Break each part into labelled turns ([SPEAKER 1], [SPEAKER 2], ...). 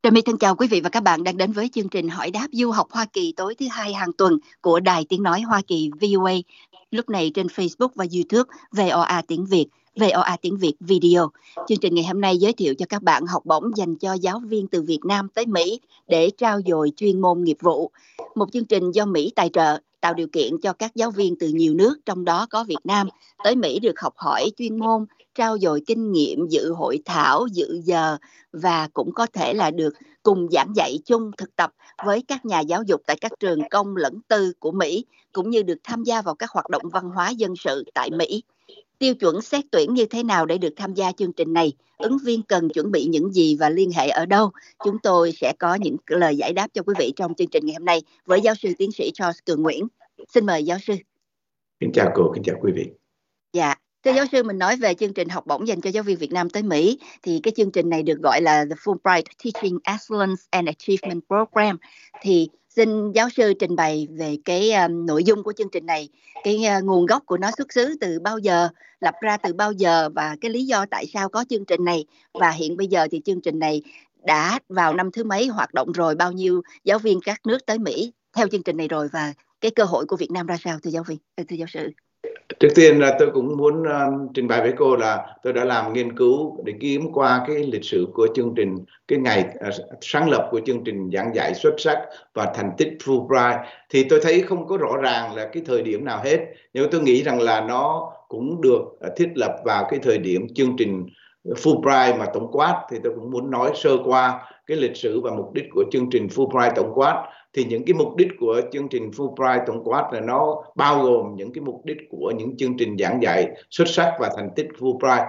[SPEAKER 1] Trà My thân chào quý vị và các bạn đang đến với chương trình hỏi đáp du học Hoa Kỳ tối thứ hai hàng tuần của Đài Tiếng Nói Hoa Kỳ VOA. Lúc này trên Facebook và YouTube VOA tiếng Việt, VOA tiếng Việt Video. Chương trình ngày hôm nay giới thiệu cho các bạn học bổng dành cho giáo viên từ Việt Nam tới Mỹ để trau dồi chuyên môn nghiệp vụ. Một chương trình do Mỹ tài trợ, tạo điều kiện cho các giáo viên từ nhiều nước, trong đó có Việt Nam, tới Mỹ được học hỏi chuyên môn, trau dồi kinh nghiệm, dự hội thảo, dự giờ và cũng có thể là được cùng giảng dạy chung thực tập với các nhà giáo dục tại các trường công lẫn tư của Mỹ, cũng như được tham gia vào các hoạt động văn hóa dân sự tại Mỹ. Tiêu chuẩn xét tuyển như thế nào để được tham gia chương trình này? Ứng viên cần chuẩn bị những gì và liên hệ ở đâu? Chúng tôi sẽ có những lời giải đáp cho quý vị trong chương trình ngày hôm nay với giáo sư tiến sĩ Charles Cường Nguyễn. Xin mời giáo sư.
[SPEAKER 2] Kính chào cô, kính chào quý vị.
[SPEAKER 1] Dạ, thưa giáo sư, mình nói về chương trình học bổng dành cho giáo viên Việt Nam tới Mỹ, thì cái chương trình này được gọi là The Fulbright Teaching Excellence and Achievement Program. Thì xin giáo sư trình bày về cái nội dung của chương trình này, cái nguồn gốc của nó xuất xứ từ bao giờ, lập ra từ bao giờ và cái lý do tại sao có chương trình này. Và hiện bây giờ thì chương trình này đã vào năm thứ mấy hoạt động rồi, bao nhiêu giáo viên các nước tới Mỹ theo chương trình này rồi, và cái cơ hội của Việt Nam ra sao thưa giáo sư?
[SPEAKER 2] Trước tiên là tôi cũng muốn trình bày với cô là tôi đã làm nghiên cứu để kiếm qua cái lịch sử của chương trình, cái ngày sáng lập của chương trình giảng dạy xuất sắc và thành tích Fulbright, thì tôi thấy không có rõ ràng là cái thời điểm nào hết, nhưng tôi nghĩ rằng là nó cũng được thiết lập vào cái thời điểm chương trình Fulbright mà tổng quát. Thì tôi cũng muốn nói sơ qua cái lịch sử và mục đích của chương trình Fulbright tổng quát. Thì những cái mục đích của chương trình Fulbright tổng quát là nó bao gồm những cái mục đích của những chương trình giảng dạy xuất sắc và thành tích Fulbright.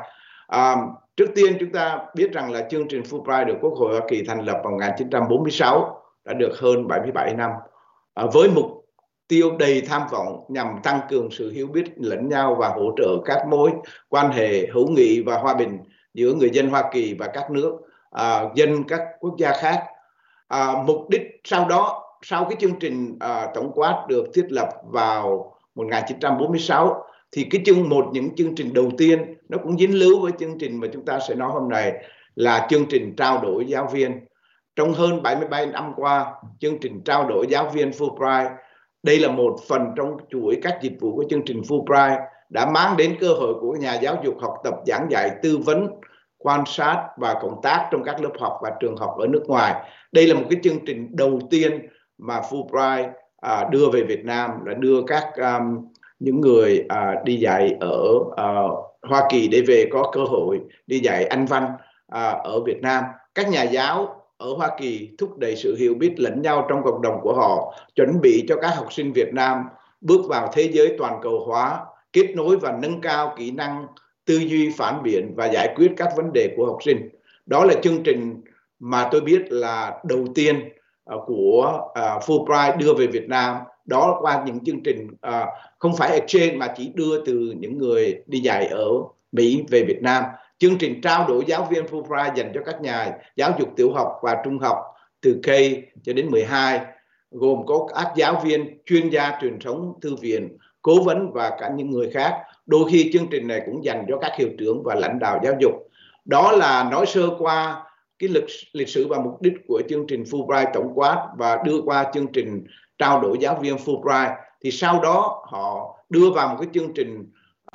[SPEAKER 2] Trước tiên chúng ta biết rằng là chương trình Fulbright được Quốc hội Hoa Kỳ thành lập vào 1946, đã được hơn 77 năm, với mục tiêu đầy tham vọng nhằm tăng cường sự hiểu biết lẫn nhau và hỗ trợ các mối quan hệ hữu nghị và hòa bình giữa người dân Hoa Kỳ và các nước dân các quốc gia khác. Mục đích sau cái chương trình tổng quát được thiết lập vào 1946, thì những chương trình đầu tiên nó cũng dính líu với chương trình mà chúng ta sẽ nói hôm nay, là chương trình trao đổi giáo viên. Trong hơn 77 năm qua, chương trình trao đổi giáo viên Fulbright, đây là một phần trong chuỗi các dịch vụ của chương trình Fulbright, đã mang đến cơ hội của nhà giáo dục học tập, giảng dạy, tư vấn, quan sát và cộng tác trong các lớp học và trường học ở nước ngoài. Đây là một cái chương trình đầu tiên mà Fulbright đưa về Việt Nam, là đưa các những người đi dạy ở Hoa Kỳ để về có cơ hội đi dạy Anh văn ở Việt Nam. Các nhà giáo ở Hoa Kỳ thúc đẩy sự hiểu biết lẫn nhau trong cộng đồng của họ, chuẩn bị cho các học sinh Việt Nam bước vào thế giới toàn cầu hóa, kết nối và nâng cao kỹ năng tư duy phản biện và giải quyết các vấn đề của học sinh. Đó là chương trình mà tôi biết là đầu tiên của Fulbright đưa về Việt Nam. Đó qua những chương trình không phải exchange mà chỉ đưa từ những người đi dạy ở Mỹ về Việt Nam. Chương trình trao đổi giáo viên Fulbright dành cho các nhà giáo dục tiểu học và trung học từ K cho đến 12, gồm có các giáo viên, chuyên gia truyền thống, thư viện, cố vấn và cả những người khác. Đôi khi chương trình này cũng dành cho các hiệu trưởng và lãnh đạo giáo dục. Đó là nói sơ qua cái lịch sử và mục đích của chương trình Fulbright tổng quát và đưa qua chương trình trao đổi giáo viên Fulbright. Thì sau đó họ đưa vào một cái chương trình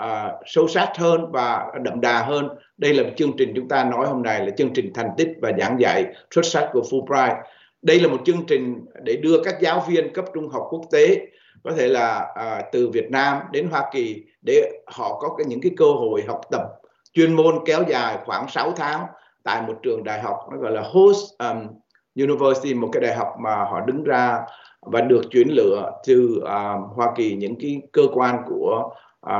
[SPEAKER 2] sâu sắc hơn và đậm đà hơn. Đây là một chương trình chúng ta nói hôm nay là chương trình thành tích và giảng dạy xuất sắc của Fulbright. Đây là một chương trình để đưa các giáo viên cấp trung học quốc tế, có thể là từ Việt Nam đến Hoa Kỳ, để họ có những cái cơ hội học tập chuyên môn kéo dài khoảng 6 tháng tại một trường đại học, nó gọi là host university, một cái đại học mà họ đứng ra và được chuyển lựa từ Hoa Kỳ, những cái cơ quan của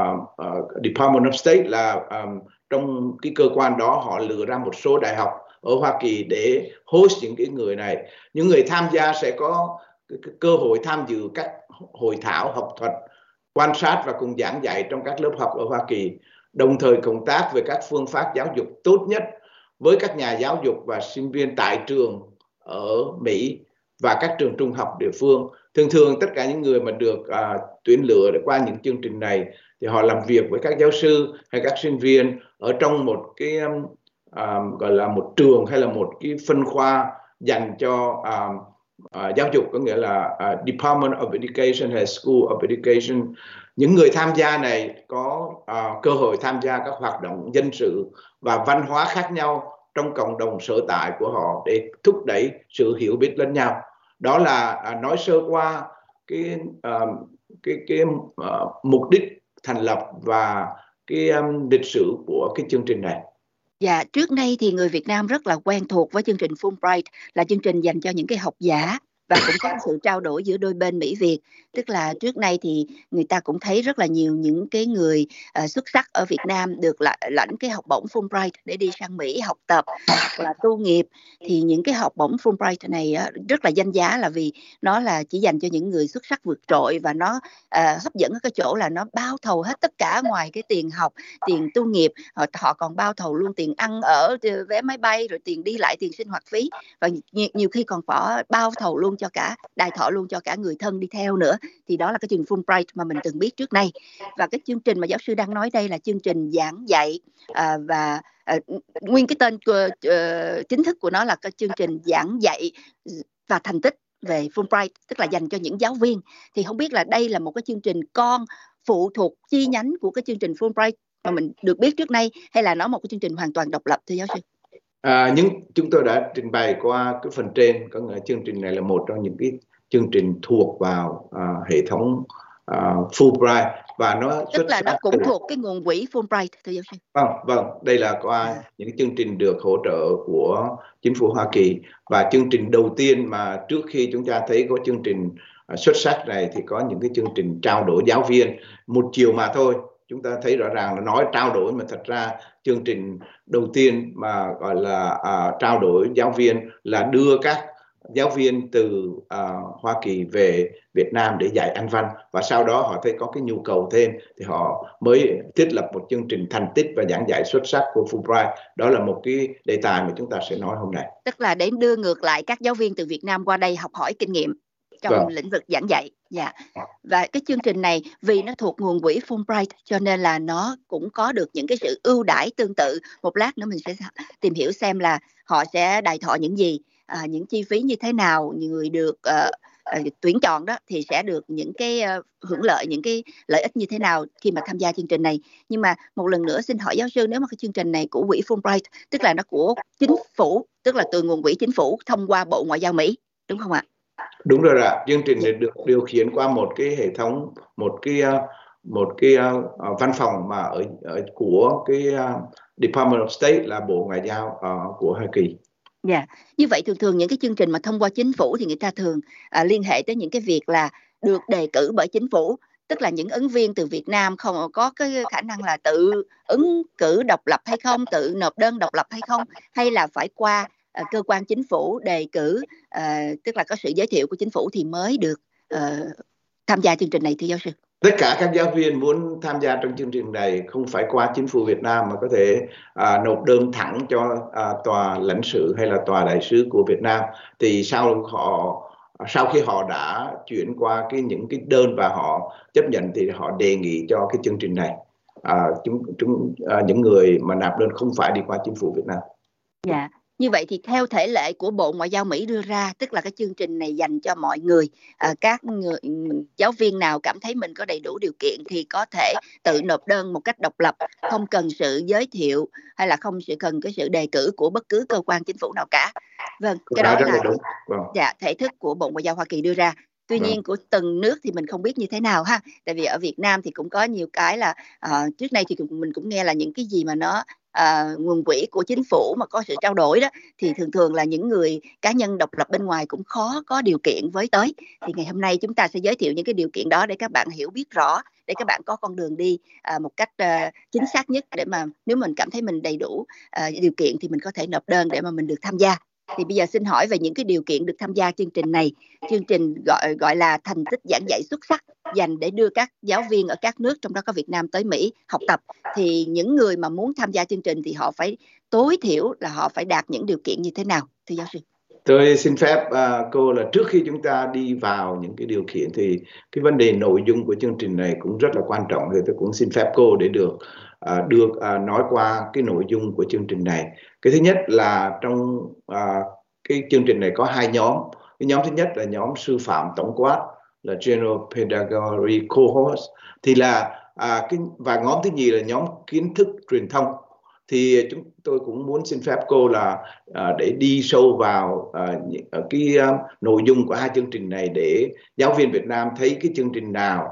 [SPEAKER 2] Department of State, là trong cái cơ quan đó họ lựa ra một số đại học ở Hoa Kỳ để host những cái người này. Những người tham gia sẽ có cơ hội tham dự các hội thảo học thuật, quan sát và cùng giảng dạy trong các lớp học ở Hoa Kỳ, đồng thời cộng tác về các phương pháp giáo dục tốt nhất với các nhà giáo dục và sinh viên tại trường ở Mỹ và các trường trung học địa phương. Thường tất cả những người mà được tuyển lựa để qua những chương trình này thì họ làm việc với các giáo sư hay các sinh viên ở trong một cái gọi là một trường hay là một cái phân khoa dành cho giáo dục, có nghĩa là Department of Education hay School of Education. Những người tham gia này có cơ hội tham gia các hoạt động dân sự và văn hóa khác nhau trong cộng đồng sở tại của họ để thúc đẩy sự hiểu biết lẫn nhau. Đó là nói sơ qua cái mục đích thành lập và cái lịch sử của cái chương trình này.
[SPEAKER 1] Dạ, trước đây thì người Việt Nam rất là quen thuộc với chương trình Fulbright, là chương trình dành cho những cái học giả và cũng có sự trao đổi giữa đôi bên Mỹ Việt. Tức là trước nay thì người ta cũng thấy rất là nhiều những cái người xuất sắc ở Việt Nam được lãnh cái học bổng Fulbright để đi sang Mỹ học tập hoặc là tu nghiệp. Thì những cái học bổng Fulbright này rất là danh giá, là vì nó là chỉ dành cho những người xuất sắc vượt trội, và nó hấp dẫn ở cái chỗ là nó bao thầu hết tất cả, ngoài cái tiền học, tiền tu nghiệp, họ còn bao thầu luôn tiền ăn ở, vé máy bay, rồi tiền đi lại, tiền sinh hoạt phí, và nhiều khi còn phải bao thầu luôn cho cả đài thọ luôn cho cả người thân đi theo nữa. Thì đó là cái chương trình Fulbright mà mình từng biết trước nay. Và cái chương trình mà giáo sư đang nói đây là chương trình giảng dạy, và nguyên cái tên chính thức của nó là cái chương trình giảng dạy và thành tích về Fulbright, tức là dành cho những giáo viên. Thì không biết là đây là một cái chương trình con phụ thuộc chi nhánh của cái chương trình Fulbright mà mình được biết trước nay, hay là nó một cái chương trình hoàn toàn độc lập, thưa giáo sư?
[SPEAKER 2] Nhưng chúng tôi đã trình bày qua cái phần trên, có nghĩa là chương trình này là một trong những cái chương trình thuộc vào hệ thống Fulbright, và nó
[SPEAKER 1] tức là nó cũng thuộc cái nguồn quỹ Fulbright, thưa giáo sư.
[SPEAKER 2] Vâng, đây là qua những chương trình được hỗ trợ của chính phủ Hoa Kỳ, và chương trình đầu tiên mà trước khi chúng ta thấy có chương trình xuất sắc này thì có những cái chương trình trao đổi giáo viên một chiều mà thôi. Chúng ta thấy rõ ràng là nói trao đổi mà thật ra chương trình đầu tiên mà gọi là trao đổi giáo viên là đưa các giáo viên từ Hoa Kỳ về Việt Nam để dạy Anh văn, và sau đó họ thấy có cái nhu cầu thêm thì họ mới thiết lập một chương trình thành tích và giảng dạy xuất sắc của Fulbright. Đó là một cái đề tài mà chúng ta sẽ nói hôm nay.
[SPEAKER 1] Tức là để đưa ngược lại các giáo viên từ Việt Nam qua đây học hỏi kinh nghiệm trong lĩnh vực giảng dạy. Dạ. Và cái chương trình này vì nó thuộc nguồn quỹ Fulbright cho nên là nó cũng có được những cái sự ưu đãi tương tự. Một lát nữa mình sẽ tìm hiểu xem là họ sẽ đài thọ những gì, những chi phí như thế nào, người được tuyển chọn đó thì sẽ được những cái hưởng lợi, những cái lợi ích như thế nào khi mà tham gia chương trình này. Nhưng mà một lần nữa xin hỏi giáo sư, nếu mà cái chương trình này của quỹ Fulbright, tức là nó của chính phủ, tức là từ nguồn quỹ chính phủ thông qua Bộ Ngoại giao Mỹ, đúng không ạ?
[SPEAKER 2] Đúng rồi ạ. Chương trình này được điều khiển qua một cái hệ thống, một cái văn phòng mà ở của cái Department of State, là Bộ Ngoại giao của Hoa Kỳ.
[SPEAKER 1] Dạ, như vậy thường những cái chương trình mà thông qua chính phủ thì người ta thường liên hệ tới những cái việc là được đề cử bởi chính phủ, tức là những ứng viên từ Việt Nam không có cái khả năng là tự ứng cử độc lập hay không, tự nộp đơn độc lập hay không, hay là phải qua cơ quan chính phủ đề cử, tức là có sự giới thiệu của chính phủ thì mới được tham gia chương trình này, thưa giáo sư?
[SPEAKER 2] Tất cả các giáo viên muốn tham gia trong chương trình này không phải qua chính phủ Việt Nam mà có thể nộp đơn thẳng cho tòa lãnh sự hay là tòa đại sứ của Việt Nam. Thì sau khi họ đã chuyển qua những cái đơn và họ chấp nhận thì họ đề nghị cho cái chương trình này. Những người mà nạp đơn không phải đi qua chính phủ Việt Nam.
[SPEAKER 1] Dạ. Như vậy thì theo thể lệ của Bộ Ngoại giao Mỹ đưa ra, tức là cái chương trình này dành cho mọi người, các người giáo viên nào cảm thấy mình có đầy đủ điều kiện thì có thể tự nộp đơn một cách độc lập, không cần sự giới thiệu hay là không cần cái sự đề cử của bất cứ cơ quan chính phủ nào cả. Vâng, cái đó là dạ, thể thức của Bộ Ngoại giao Hoa Kỳ đưa ra. Tuy nhiên của từng nước thì mình không biết như thế nào ha. Tại vì ở Việt Nam thì cũng có nhiều cái là trước nay thì mình cũng nghe là những cái gì mà nó nguồn quỹ của chính phủ mà có sự trao đổi đó thì thường là những người cá nhân độc lập bên ngoài cũng khó có điều kiện với tới. Thì ngày hôm nay chúng ta sẽ giới thiệu những cái điều kiện đó để các bạn hiểu biết rõ, để các bạn có con đường đi một cách chính xác nhất, để mà nếu mình cảm thấy mình đầy đủ điều kiện thì mình có thể nộp đơn để mà mình được tham gia. Thì bây giờ xin hỏi về những cái điều kiện được tham gia chương trình này. Chương trình gọi là thành tích giảng dạy xuất sắc, dành để đưa các giáo viên ở các nước, trong đó có Việt Nam, tới Mỹ học tập. Thì những người mà muốn tham gia chương trình thì họ phải tối thiểu là họ phải đạt những điều kiện như thế nào, thưa giáo sư?
[SPEAKER 2] Tôi xin phép cô là trước khi chúng ta đi vào những cái điều kiện thì cái vấn đề nội dung của chương trình này cũng rất là quan trọng, thì tôi cũng xin phép cô để được nói qua cái nội dung của chương trình này. Cái thứ nhất là trong cái chương trình này có hai nhóm. Cái nhóm thứ nhất là nhóm sư phạm tổng quát, là General Pedagogy Cohort, thì là và nhóm thứ nhì là nhóm kiến thức truyền thông. Thì chúng tôi cũng muốn xin phép cô là để đi sâu vào nội dung của hai chương trình này, để giáo viên Việt Nam thấy cái chương trình nào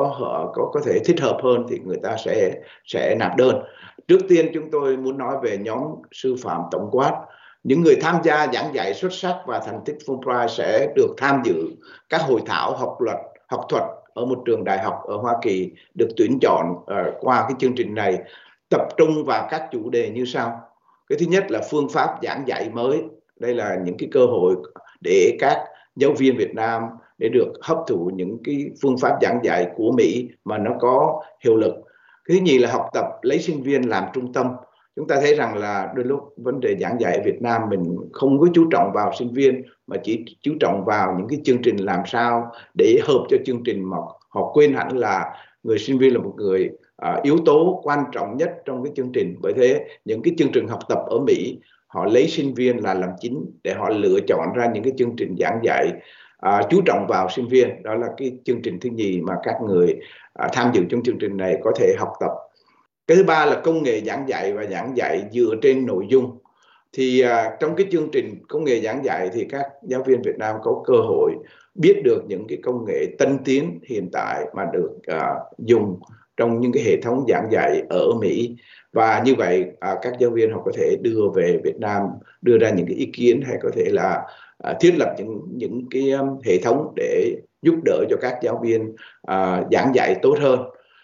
[SPEAKER 2] có thể thích hợp hơn thì người ta sẽ nạp đơn. Trước tiên chúng tôi muốn nói về nhóm sư phạm tổng quát. Những người tham gia giảng dạy xuất sắc và thành tích Fulbright sẽ được tham dự các hội thảo học thuật ở một trường đại học ở Hoa Kỳ, được tuyển chọn qua cái chương trình này, tập trung vào các chủ đề như sau. Cái thứ nhất là phương pháp giảng dạy mới. Đây là những cái cơ hội để các giáo viên Việt Nam để được hấp thụ những cái phương pháp giảng dạy của Mỹ mà nó có hiệu lực. Cái thứ nhì là học tập lấy sinh viên làm trung tâm. Chúng ta thấy rằng là đôi lúc vấn đề giảng dạy ở Việt Nam mình không có chú trọng vào sinh viên, mà chỉ chú trọng vào những cái chương trình làm sao để hợp cho chương trình, mà họ quên hẳn là người sinh viên là một người yếu tố quan trọng nhất trong cái chương trình. Bởi thế những cái chương trình học tập ở Mỹ, họ lấy sinh viên là làm chính để họ lựa chọn ra những cái chương trình giảng dạy chú trọng vào sinh viên. Đó là cái chương trình thứ nhì mà các người tham dự trong chương trình này có thể học tập. Cái thứ ba là công nghệ giảng dạy và giảng dạy dựa trên nội dung. Thì trong cái chương trình công nghệ giảng dạy thì các giáo viên Việt Nam có cơ hội biết được những cái công nghệ tân tiến hiện tại mà được dùng trong những cái hệ thống giảng dạy ở Mỹ. Và như vậy các giáo viên họ có thể đưa về Việt Nam, đưa ra những cái ý kiến, hay có thể là thiết lập những cái hệ thống để giúp đỡ cho các giáo viên giảng dạy tốt hơn.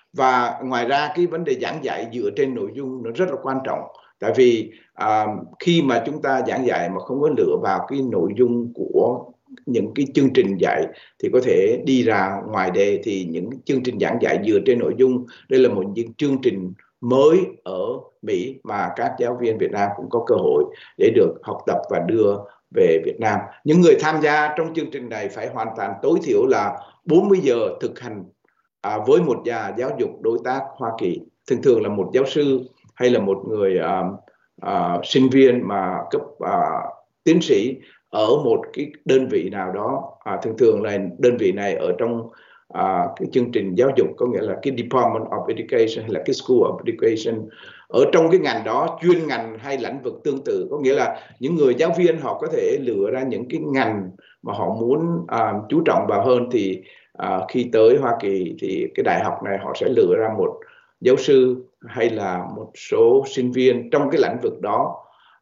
[SPEAKER 2] Và ngoài ra cái vấn đề giảng dạy dựa trên nội dung nó rất là quan trọng. Tại vì khi mà chúng ta giảng dạy mà không có lựa vào cái nội dung của những cái chương trình dạy thì có thể đi ra ngoài đề. Thì những chương trình giảng dạy dựa trên nội dung, đây là một những chương trình mới ở Mỹ mà các giáo viên Việt Nam cũng có cơ hội để được học tập và đưa về Việt Nam. Những người tham gia trong chương trình này phải hoàn thành tối thiểu là 40 giờ thực hành với một nhà giáo dục đối tác Hoa Kỳ, thường thường là một giáo sư hay là một người sinh viên mà cấp tiến sĩ ở một cái đơn vị nào đó. Thường thường là đơn vị này ở trong cái chương trình giáo dục, có nghĩa là cái Department of Education hay là cái School of Education, ở trong cái ngành đó, chuyên ngành hay lĩnh vực tương tự. Có nghĩa là những người giáo viên họ có thể lựa ra những cái ngành mà họ muốn chú trọng vào hơn. Thì khi tới Hoa Kỳ thì cái đại học này họ sẽ lựa ra một giáo sư hay là một số sinh viên trong cái lĩnh vực đó.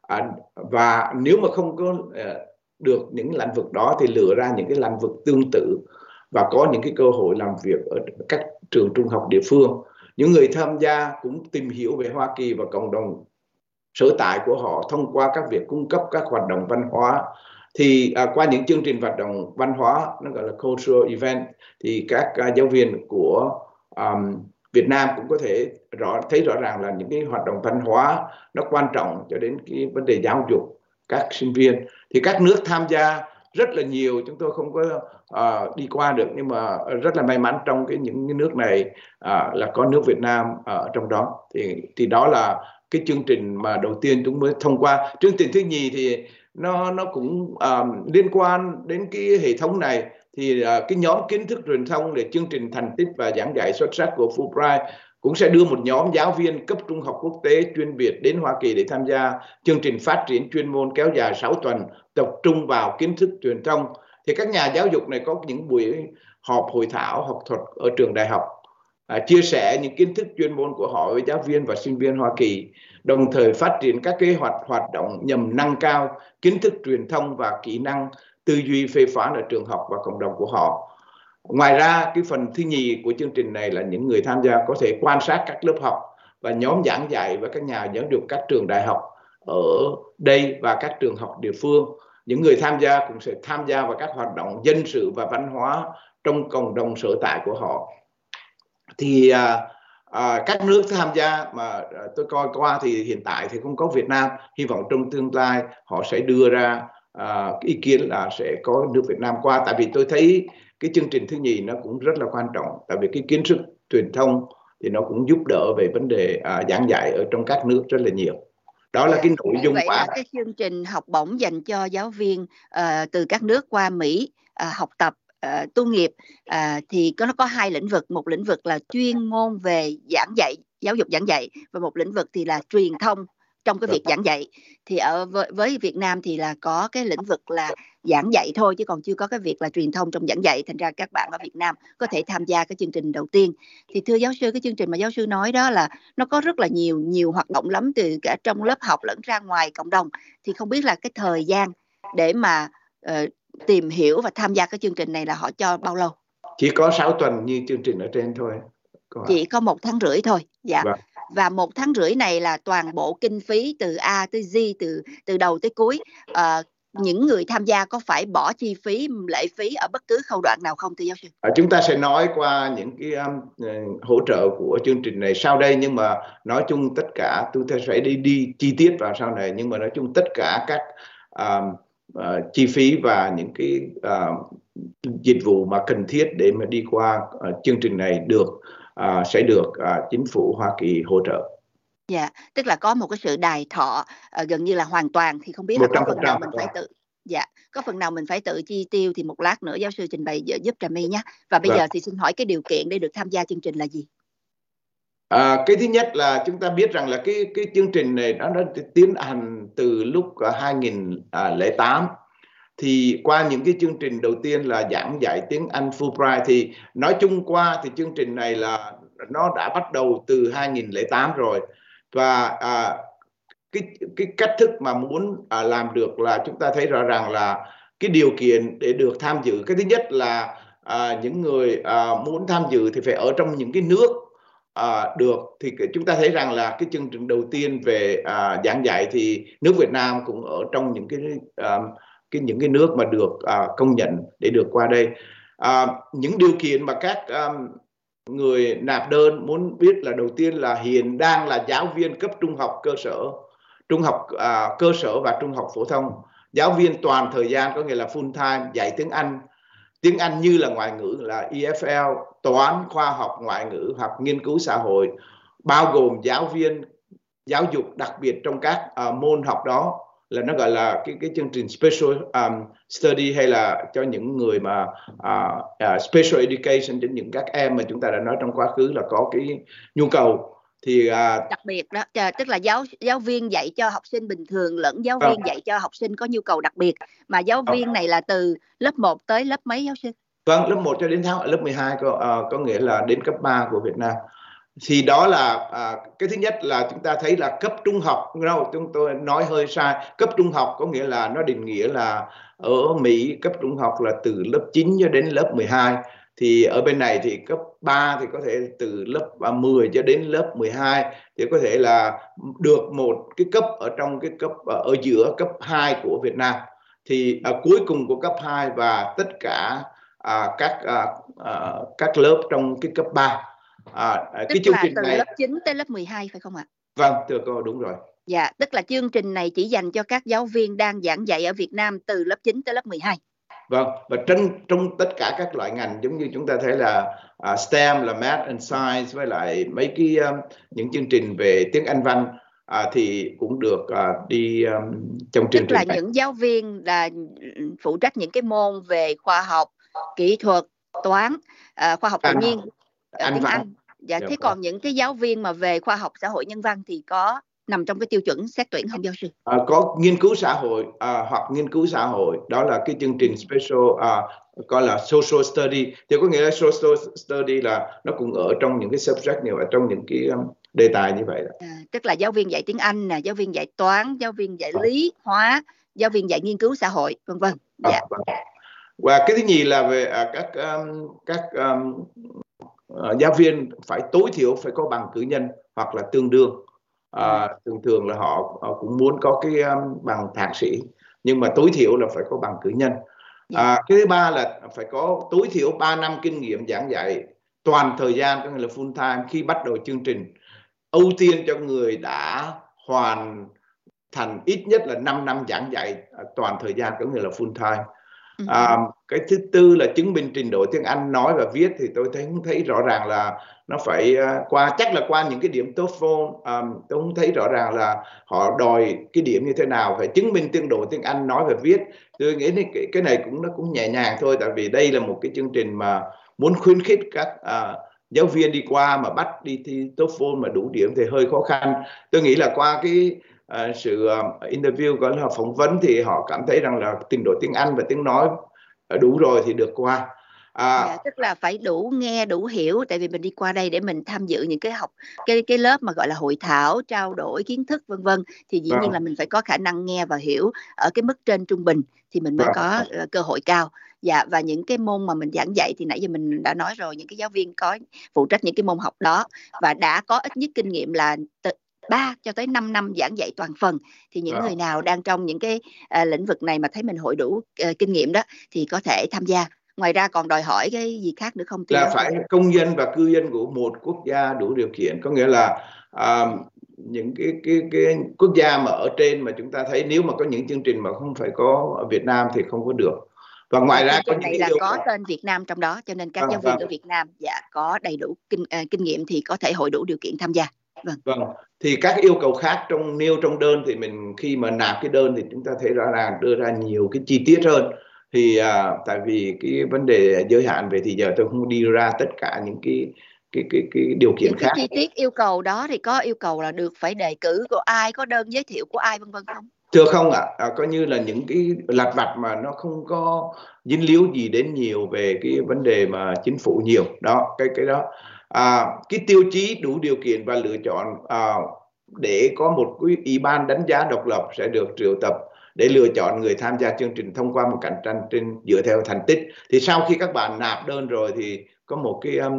[SPEAKER 2] Và nếu mà không có được những lĩnh vực đó thì lựa ra những cái lĩnh vực tương tự và có những cái cơ hội làm việc ở các trường trung học địa phương. Những người tham gia cũng tìm hiểu về Hoa Kỳ và cộng đồng sở tại của họ thông qua các việc cung cấp các hoạt động văn hóa. Thì qua những chương trình hoạt động văn hóa, nó gọi là cultural event, thì các giáo viên của Việt Nam cũng có thể thấy rõ ràng là những cái hoạt động văn hóa nó quan trọng cho đến cái vấn đề giáo dục các sinh viên. Thì các nước tham gia rất là nhiều, chúng tôi không có đi qua được, nhưng mà rất là may mắn trong những cái nước này là có nước Việt Nam ở trong đó. Thì đó là cái chương trình mà đầu tiên chúng mới thông qua. Chương trình thứ nhì thì nó cũng liên quan đến cái hệ thống này. Thì cái nhóm kiến thức truyền thông để chương trình thành tích và giảng dạy xuất sắc của Fulbright cũng sẽ đưa một nhóm giáo viên cấp trung học quốc tế chuyên biệt đến Hoa Kỳ để tham gia chương trình phát triển chuyên môn kéo dài 6 tuần, tập trung vào kiến thức truyền thông. Thì các nhà giáo dục này có những buổi họp hội thảo học thuật ở trường đại học, chia sẻ những kiến thức chuyên môn của họ với giáo viên và sinh viên Hoa Kỳ, đồng thời phát triển các kế hoạch hoạt động nhằm nâng cao kiến thức truyền thông và kỹ năng tư duy phê phán ở trường học và cộng đồng của họ. Ngoài ra, cái phần thứ nhì của chương trình này là những người tham gia có thể quan sát các lớp học và nhóm giảng dạy với các nhà giáo dục các trường đại học ở đây và các trường học địa phương. Những người tham gia cũng sẽ tham gia vào các hoạt động dân sự và văn hóa trong cộng đồng sở tại của họ. Thì các nước tham gia mà tôi coi qua thì hiện tại thì không có Việt Nam. Hy vọng trong tương lai họ sẽ đưa ra ý kiến là sẽ có nước Việt Nam qua. Tại vì tôi thấy cái chương trình thứ nhì nó cũng rất là quan trọng. Tại vì cái kiến thức truyền thông thì nó cũng giúp đỡ về vấn đề giảng dạy ở trong các nước rất là nhiều. Đó là cái nội dung
[SPEAKER 1] vậy
[SPEAKER 2] quá.
[SPEAKER 1] là cái chương trình học bổng dành cho giáo viên từ các nước qua Mỹ học tập tu nghiệp thì nó có hai lĩnh vực, một lĩnh vực là chuyên môn về giảng dạy, giáo dục giảng dạy, và một lĩnh vực thì là truyền thông trong cái việc giảng dạy. Thì với Việt Nam thì là có cái lĩnh vực là giảng dạy thôi, chứ còn chưa có cái việc là truyền thông trong giảng dạy. Thành ra các bạn ở Việt Nam có thể tham gia cái chương trình đầu tiên. Thì thưa giáo sư, cái chương trình mà giáo sư nói đó là nó có rất là nhiều hoạt động lắm, từ cả trong lớp học lẫn ra ngoài cộng đồng. Thì không biết là cái thời gian để mà tìm hiểu và tham gia cái chương trình này là họ cho bao lâu?
[SPEAKER 2] Chỉ có 6 tuần như chương trình ở trên thôi.
[SPEAKER 1] Chỉ có 1 tháng rưỡi thôi. Dạ.
[SPEAKER 2] Vâng.
[SPEAKER 1] Và 1 tháng rưỡi này là toàn bộ kinh phí từ A tới Z, từ đầu tới cuối. Những người tham gia có phải bỏ chi phí, lệ phí ở bất cứ khâu đoạn nào không thưa giáo sư?
[SPEAKER 2] Chúng ta sẽ nói qua những cái hỗ trợ của chương trình này sau đây, nhưng mà nói chung tất cả tôi sẽ đi chi tiết vào sau này, nhưng mà nói chung tất cả các chi phí và những cái dịch vụ mà cần thiết để mà đi qua chương trình này sẽ được chính phủ Hoa Kỳ hỗ trợ.
[SPEAKER 1] Dạ, tức là có một cái sự đài thọ gần như là hoàn toàn. Thì không biết là có phần nào mình phải tự có phần nào mình phải tự chi tiêu, thì một lát nữa giáo sư trình bày giúp Trà My nhé. Và bây giờ thì xin hỏi cái điều kiện để được tham gia chương trình là gì?
[SPEAKER 2] Cái thứ nhất là chúng ta biết rằng là cái chương trình này nó đã tiến hành từ lúc 2008. Thì qua những cái chương trình đầu tiên là giảng dạy tiếng Anh Fulbright, thì nói chung qua thì chương trình này là nó đã bắt đầu từ 2008 rồi. Và cái cách thức mà muốn làm được là chúng ta thấy rõ ràng là cái điều kiện để được tham dự, cái thứ nhất là những người muốn tham dự thì phải ở trong những cái nước được. Thì chúng ta thấy rằng là cái chương trình đầu tiên về giảng dạy thì nước Việt Nam cũng ở trong những cái nước mà được công nhận để được qua đây. Những điều kiện mà các người nộp đơn muốn biết là đầu tiên là hiện đang là giáo viên cấp trung học cơ sở và trung học phổ thông, giáo viên toàn thời gian, có nghĩa là full time, dạy tiếng Anh như là ngoại ngữ là EFL, toán, khoa học, ngoại ngữ hoặc nghiên cứu xã hội, bao gồm giáo viên giáo dục đặc biệt trong các môn học đó, là nó gọi là cái chương trình special study, hay là cho những người mà special education, cho những các em mà chúng ta đã nói trong quá khứ là có cái nhu cầu thì
[SPEAKER 1] đặc biệt đó, tức là giáo viên dạy cho học sinh bình thường lẫn giáo viên dạy cho học sinh có nhu cầu đặc biệt. Mà giáo viên này là từ lớp 1 tới lớp mấy giáo sư?
[SPEAKER 2] Vâng, lớp 1 cho đến lớp 12, có nghĩa là đến cấp 3 của Việt Nam. Thì đó là cái thứ nhất là chúng ta thấy là cấp trung học, chúng tôi nói hơi sai. Cấp trung học có nghĩa là nó định nghĩa là ở Mỹ cấp trung học là từ lớp 9 cho đến lớp 12. Thì ở bên này thì cấp 3 thì có thể từ lớp 10 cho đến lớp 12, thì có thể là được một cái cấp ở trong cái cấp ở giữa cấp 2 của Việt Nam. Thì cuối cùng của cấp 2 và tất cả các lớp trong cái cấp 3.
[SPEAKER 1] Tức là từ này, lớp 9 tới lớp 12 phải không ạ?
[SPEAKER 2] Vâng, thưa cô, đúng rồi.
[SPEAKER 1] Dạ, tức là chương trình này chỉ dành cho các giáo viên đang giảng dạy ở Việt Nam từ lớp 9 tới lớp 12.
[SPEAKER 2] Vâng, và trong tất cả các loại ngành, giống như chúng ta thấy là STEM là Math and Science, với lại mấy cái những chương trình về tiếng Anh văn thì cũng được đi trong chương trình này.
[SPEAKER 1] Tức là những giáo viên là phụ trách những cái môn về khoa học, kỹ thuật, toán, khoa học tự nhiên, tiếng Anh. Dạ, thế còn những cái giáo viên mà về khoa học xã hội nhân văn thì có nằm trong cái tiêu chuẩn xét tuyển không giáo sư?
[SPEAKER 2] Có nghiên cứu xã hội hoặc nghiên cứu xã hội, đó là cái chương trình special gọi là social study. Thì có nghĩa là social study là nó cũng ở trong những cái subject nhiều, ở trong những cái đề tài như vậy.
[SPEAKER 1] Tức là giáo viên dạy tiếng Anh nè, giáo viên dạy toán, giáo viên dạy lý hóa, giáo viên dạy nghiên cứu xã hội, vân vân. Dạ.
[SPEAKER 2] Và cái thứ nhì là về các giáo viên phải tối thiểu phải có bằng cử nhân hoặc là tương đương. Thường là họ cũng muốn có cái bằng thạc sĩ, nhưng mà tối thiểu là phải có bằng cử nhân. Cái thứ ba là phải có tối thiểu 3 năm kinh nghiệm giảng dạy toàn thời gian, có nghĩa là full time khi bắt đầu chương trình. Ưu tiên cho người đã hoàn thành ít nhất là 5 năm giảng dạy toàn thời gian, có nghĩa là full time.
[SPEAKER 1] Ừ.
[SPEAKER 2] Cái thứ tư là chứng minh trình độ tiếng Anh nói và viết, thì tôi thấy rõ ràng là nó phải chắc là qua những cái điểm TOEFL. Tôi không thấy rõ ràng là họ đòi cái điểm như thế nào, phải chứng minh trình độ tiếng Anh nói và viết. Tôi nghĩ cái này nó cũng nhẹ nhàng thôi, tại vì đây là một cái chương trình mà muốn khuyến khích các giáo viên đi qua mà bắt đi thi TOEFL mà đủ điểm thì hơi khó khăn. Tôi nghĩ là qua cái sự interview, gọi là phỏng vấn, thì họ cảm thấy rằng là trình độ tiếng Anh và tiếng nói đủ rồi thì được qua.
[SPEAKER 1] Dạ, tức là phải đủ nghe đủ hiểu, tại vì mình đi qua đây để mình tham dự những cái lớp mà gọi là hội thảo, trao đổi kiến thức vân vân, thì dĩ nhiên là mình phải có khả năng nghe và hiểu ở cái mức trên trung bình thì mình mới có cơ hội cao. Dạ, và những cái môn mà mình giảng dạy thì nãy giờ mình đã nói rồi, những cái giáo viên có phụ trách những cái môn học đó và đã có ít nhất kinh nghiệm là 3 cho tới 5 năm giảng dạy toàn phần, thì những người nào đang trong những cái lĩnh vực này mà thấy mình hội đủ kinh nghiệm đó thì có thể tham gia. Ngoài ra còn đòi hỏi cái gì khác nữa không?
[SPEAKER 2] Là phải công dân và cư dân của một quốc gia đủ điều kiện, có nghĩa là những cái quốc gia mà ở trên mà chúng ta thấy, nếu mà có những chương trình mà không phải có ở Việt Nam thì không có được. Và ngoài ra
[SPEAKER 1] chương trình này là có tên Việt Nam trong đó, cho nên các giáo viên ở Việt Nam có đầy đủ kinh nghiệm thì có thể hội đủ điều kiện tham gia.
[SPEAKER 2] Vâng, thì các yêu cầu khác nêu trong đơn thì mình khi mà nạp cái đơn thì chúng ta thấy rõ ràng đưa ra nhiều cái chi tiết hơn. Thì tại vì cái vấn đề giới hạn về thì giờ tôi không đi ra tất cả những cái điều kiện
[SPEAKER 1] những
[SPEAKER 2] khác.
[SPEAKER 1] Cái chi tiết yêu cầu đó thì có yêu cầu là được phải đề cử của ai, có đơn giới thiệu của ai vân vân không?
[SPEAKER 2] Thưa không ạ, coi như là những cái lặt vặt mà nó không có dính líu gì đến nhiều về cái vấn đề mà chính phủ nhiều đó, cái đó. Cái tiêu chí đủ điều kiện và lựa chọn để có một cái ủy ban đánh giá độc lập sẽ được triệu tập để lựa chọn người tham gia chương trình thông qua một cạnh tranh dựa theo thành tích. Thì sau khi các bạn nạp đơn rồi thì có một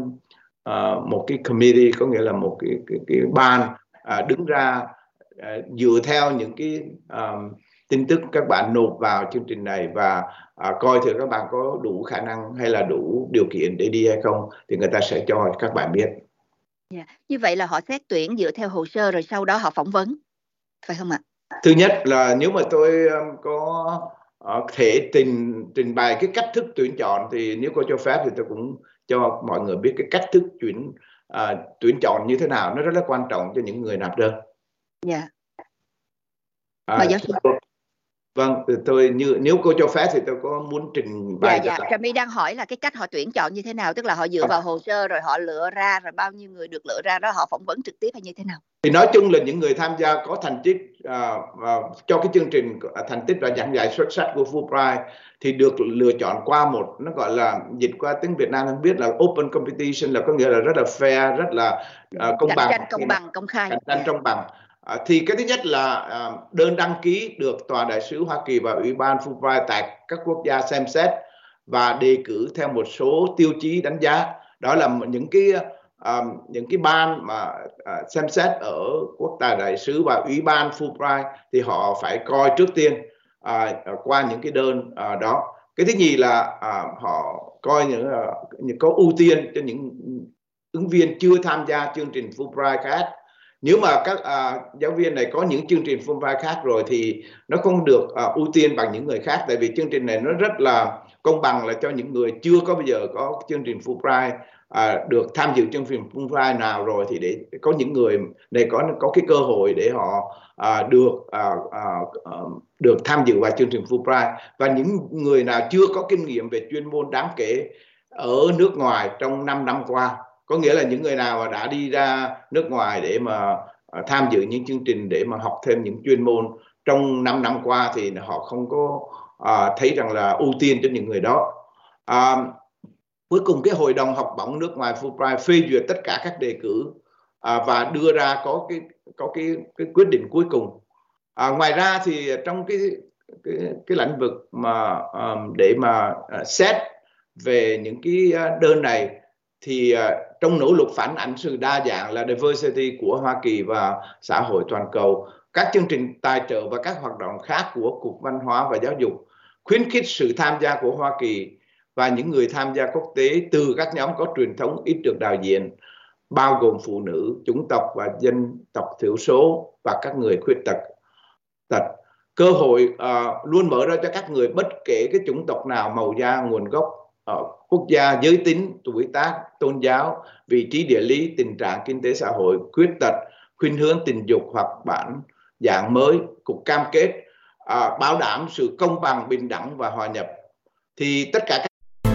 [SPEAKER 2] cái committee, có nghĩa là một cái ban đứng ra dựa theo những cái tin tức các bạn nộp vào chương trình này và coi thử các bạn có đủ khả năng hay là đủ điều kiện để đi hay không, thì người ta sẽ cho các bạn biết.
[SPEAKER 1] Như vậy là họ xét tuyển dựa theo hồ sơ rồi sau đó họ phỏng vấn, phải không ạ?
[SPEAKER 2] Thứ nhất là nếu mà tôi có thể trình bày cái cách thức tuyển chọn thì nếu có cho phép thì tôi cũng cho mọi người biết cái cách thức tuyển chọn như thế nào, nó rất là quan trọng cho những người nạp đơn. Vâng, tôi nếu cô cho phép thì tôi có muốn trình bày.
[SPEAKER 1] Trà My đang hỏi là cái cách họ tuyển chọn như thế nào, tức là họ dựa vào hồ sơ rồi họ lựa ra, rồi bao nhiêu người được lựa ra đó họ phỏng vấn trực tiếp hay như thế nào?
[SPEAKER 2] Thì nói chung là những người tham gia có thành tích cho cái chương trình thành tích và giảng dạy xuất sắc của Fulbright thì được lựa chọn qua một, nó gọi là dịch qua tiếng Việt Nam không biết là open competition, là có nghĩa là rất là fair, rất là công bằng,
[SPEAKER 1] công khai.
[SPEAKER 2] Cạnh tranh công bằng. Thì cái thứ nhất là đơn đăng ký được Tòa đại sứ Hoa Kỳ và Ủy ban Fulbright tại các quốc gia xem xét và đề cử theo một số tiêu chí đánh giá. Đó là những cái ban mà xem xét ở quốc tòa đại sứ và Ủy ban Fulbright thì họ phải coi trước tiên qua những cái đơn đó. Cái thứ nhì là họ coi những có ưu tiên cho những ứng viên chưa tham gia chương trình Fulbright khác. Nếu mà các giáo viên này có những chương trình Fulbright khác rồi thì nó không được ưu tiên bằng những người khác, tại vì chương trình này nó rất là công bằng, là cho những người chưa có bây giờ có chương trình Fulbright được tham dự chương trình Fulbright nào rồi, thì để có những người này có cái cơ hội để họ được tham dự vào chương trình Fulbright. Và những người nào chưa có kinh nghiệm về chuyên môn đáng kể ở nước ngoài trong 5 năm qua, có nghĩa là những người nào mà đã đi ra nước ngoài để mà tham dự những chương trình để mà học thêm những chuyên môn trong 5 năm qua thì họ không có thấy rằng là ưu tiên cho những người đó. Cuối cùng cái hội đồng học bổng nước ngoài Fulbright phê duyệt tất cả các đề cử và đưa ra có cái quyết định cuối cùng. Ngoài ra thì trong cái lĩnh vực mà để mà xét về những cái đơn này thì trong nỗ lực phản ánh sự đa dạng là diversity của Hoa Kỳ và xã hội toàn cầu, các chương trình tài trợ và các hoạt động khác của Cục Văn hóa và Giáo dục khuyến khích sự tham gia của Hoa Kỳ và những người tham gia quốc tế từ các nhóm có truyền thống ít được đại diện, bao gồm phụ nữ, chủng tộc và dân tộc thiểu số và các người khuyết tật. cơ hội luôn mở ra cho các người bất kể cái chủng tộc nào, màu da, nguồn gốc, quốc gia, giới tính, tuổi tác, tôn giáo, vị trí địa lý, tình trạng kinh tế xã hội, khuyết tật, khuynh hướng tình dục hoặc bản dạng mới, cùng cam kết bảo đảm sự công bằng, bình đẳng và hòa nhập. Thì tất cả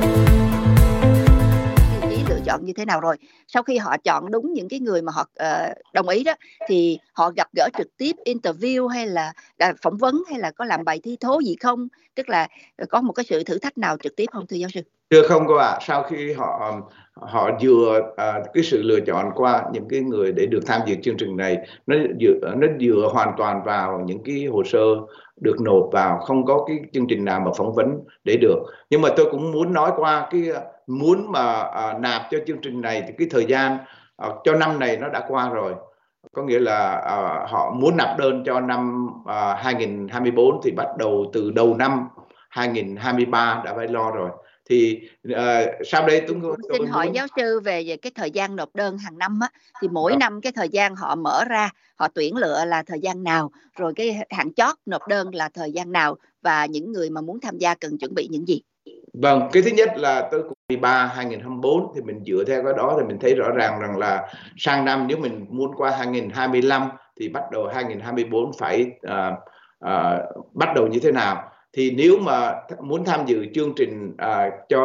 [SPEAKER 1] lựa chọn như thế nào rồi, sau khi họ chọn đúng những cái người mà họ đồng ý đó, thì họ gặp gỡ trực tiếp, interview hay là phỏng vấn, hay là có làm bài thi thố gì không, tức là có một cái sự thử thách nào trực tiếp không thưa giáo sư?
[SPEAKER 2] Chưa, không cô ạ. Sau khi họ dựa cái sự lựa chọn qua những cái người để được tham dự chương trình này, nó dựa hoàn toàn vào những cái hồ sơ được nộp vào, không có cái chương trình nào mà phỏng vấn để được. Nhưng mà tôi cũng muốn nói qua cái muốn mà nạp cho chương trình này thì cái thời gian cho năm này nó đã qua rồi. Có nghĩa là họ muốn nạp đơn cho năm 2024 thì bắt đầu từ đầu năm 2023 đã phải lo rồi. Thì sau đây tôi
[SPEAKER 1] xin hỏi giáo sư về cái thời gian nộp đơn hàng năm á, thì mỗi năm cái thời gian họ mở ra, họ tuyển lựa là thời gian nào, rồi cái hạn chót nộp đơn là thời gian nào, và những người mà muốn tham gia cần chuẩn bị những gì?
[SPEAKER 2] Vâng, cái thứ nhất là tới 2024 thì mình dựa theo cái đó thì mình thấy rõ ràng rằng là sang năm nếu mình muốn qua 2025 thì bắt đầu 2024 phải bắt đầu như thế nào. Thì nếu mà muốn tham dự chương trình cho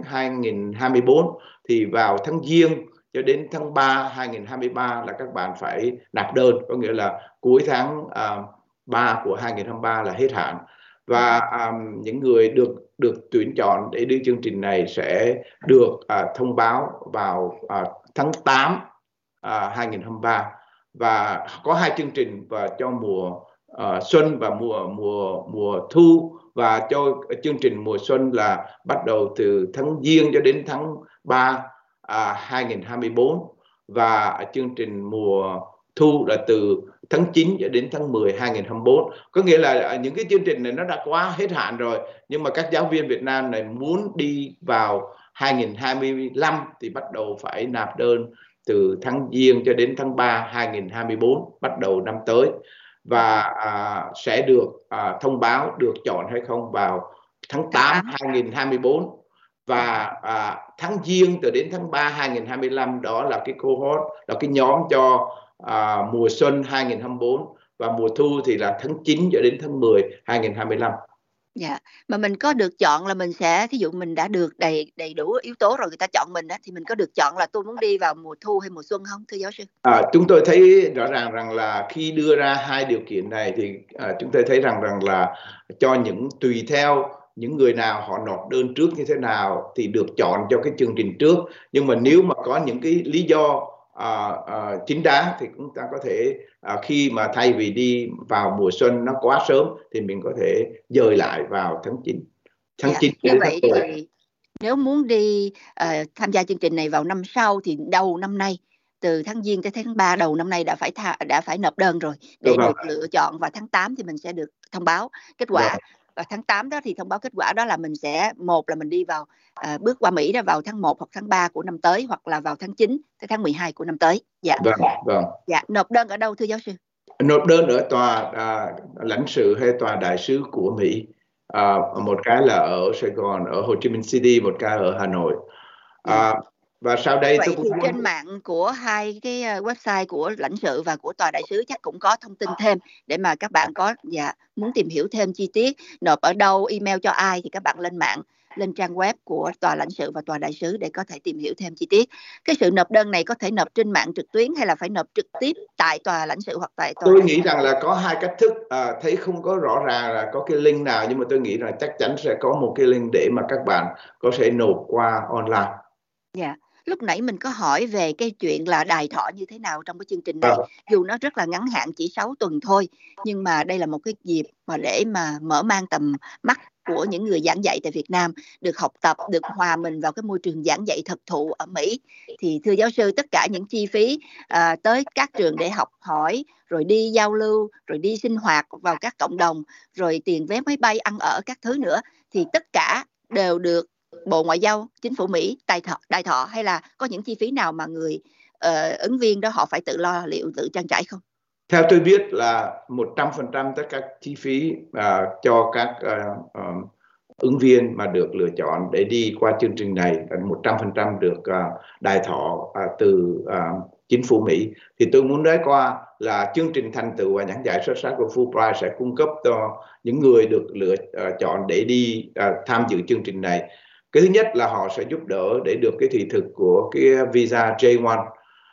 [SPEAKER 2] 2024 thì vào tháng Giêng cho đến tháng 3 2023 là các bạn phải nạp đơn, có nghĩa là cuối tháng 3 của 2023 là hết hạn. Và những người được tuyển chọn để đi chương trình này sẽ được thông báo vào tháng 8 2023. Và có hai chương trình và cho mùa xuân và mùa thu. Và cho chương trình mùa xuân là bắt đầu từ tháng Giêng cho đến tháng 3 2024, và chương trình mùa thu là từ tháng 9 cho đến tháng 10 2024. Có nghĩa là những cái chương trình này nó đã quá hết hạn rồi, nhưng mà các giáo viên Việt Nam này muốn đi vào 2025 thì bắt đầu phải nạp đơn từ tháng Giêng cho đến tháng 3 2024, bắt đầu năm tới. Và sẽ được thông báo được chọn hay không vào tháng 8 2024. Và tháng Giêng từ đến tháng 3 2025 đó là cái cohort, là cái nhóm cho mùa xuân 2024, và mùa thu thì là tháng 9 cho đến tháng 10 2025.
[SPEAKER 1] Dạ, mà mình có được chọn là mình sẽ, thí dụ mình đã được đầy đủ yếu tố rồi, người ta chọn mình đó, thì mình có được chọn là tôi muốn đi vào mùa thu hay mùa xuân không thưa giáo sư?
[SPEAKER 2] Chúng tôi thấy rõ ràng rằng là khi đưa ra hai điều kiện này thì chúng tôi thấy rằng là cho tùy theo những người nào họ nộp đơn trước như thế nào thì được chọn cho cái chương trình trước. Nhưng mà nếu mà có những cái lý do chính đáng thì chúng ta có thể khi mà thay vì đi vào mùa xuân nó quá sớm thì mình có thể dời lại vào tháng 9.
[SPEAKER 1] Tháng 9 như vậy thì nếu muốn đi tham gia chương trình này vào năm sau thì đầu năm nay, từ tháng Giêng tới tháng 3 đầu năm nay đã phải nộp đơn rồi để được lựa chọn, và tháng 8 thì mình sẽ được thông báo kết quả. Và tháng 8 đó thì thông báo kết quả đó là mình sẽ, một là mình đi vào bước qua Mỹ đó vào tháng 1 hoặc tháng 3 của năm tới, hoặc là vào tháng 9 tới tháng 12 của năm tới. Dạ.
[SPEAKER 2] Vâng.
[SPEAKER 1] Dạ, nộp đơn ở đâu thưa giáo sư?
[SPEAKER 2] Nộp đơn ở tòa lãnh sự hay tòa đại sứ của Mỹ. Một cái là ở Sài Gòn, ở Hồ Chí Minh City, một cái ở Hà Nội. Và sau đây
[SPEAKER 1] vậy thì trên mạng của hai cái website của lãnh sự và của tòa đại sứ chắc cũng có thông tin thêm để mà các bạn có muốn tìm hiểu thêm chi tiết, nộp ở đâu, email cho ai, thì các bạn lên mạng, lên trang web của tòa lãnh sự và tòa đại sứ để có thể tìm hiểu thêm chi tiết. Cái sự nộp đơn này có thể nộp trên mạng trực tuyến hay là phải nộp trực tiếp tại tòa lãnh sự hoặc tại tòa?
[SPEAKER 2] Tôi nghĩ rằng là có hai cách thức, thấy không có rõ ràng là có cái link nào, nhưng mà tôi nghĩ rằng chắc chắn sẽ có một cái link để mà các bạn có thể nộp qua online.
[SPEAKER 1] Dạ. Lúc nãy mình có hỏi về cái chuyện là đài thọ như thế nào trong cái chương trình này. Dù nó rất là ngắn hạn, chỉ 6 tuần thôi, nhưng mà đây là một cái dịp mà để mà mở mang tầm mắt của những người giảng dạy tại Việt Nam, được học tập, được hòa mình vào cái môi trường giảng dạy thực thụ ở Mỹ. Thì thưa giáo sư, tất cả những chi phí tới các trường để học hỏi, rồi đi giao lưu, rồi đi sinh hoạt vào các cộng đồng, rồi tiền vé máy bay, ăn ở các thứ nữa, thì tất cả đều được Bộ Ngoại giao chính phủ Mỹ đài thọ, hay là có những chi phí nào mà người ứng viên đó họ phải tự lo liệu, tự trang trải không?
[SPEAKER 2] Theo tôi biết là 100% tất cả chi phí cho các ứng viên mà được lựa chọn để đi qua chương trình này 100% được đài thọ từ chính phủ Mỹ. Thì tôi muốn nói qua là chương trình thành tựu và giảng dạy xuất sắc của Fulbright sẽ cung cấp cho những người được lựa chọn để đi tham dự chương trình này. Cái thứ nhất là họ sẽ giúp đỡ để được cái thị thực của cái visa J1.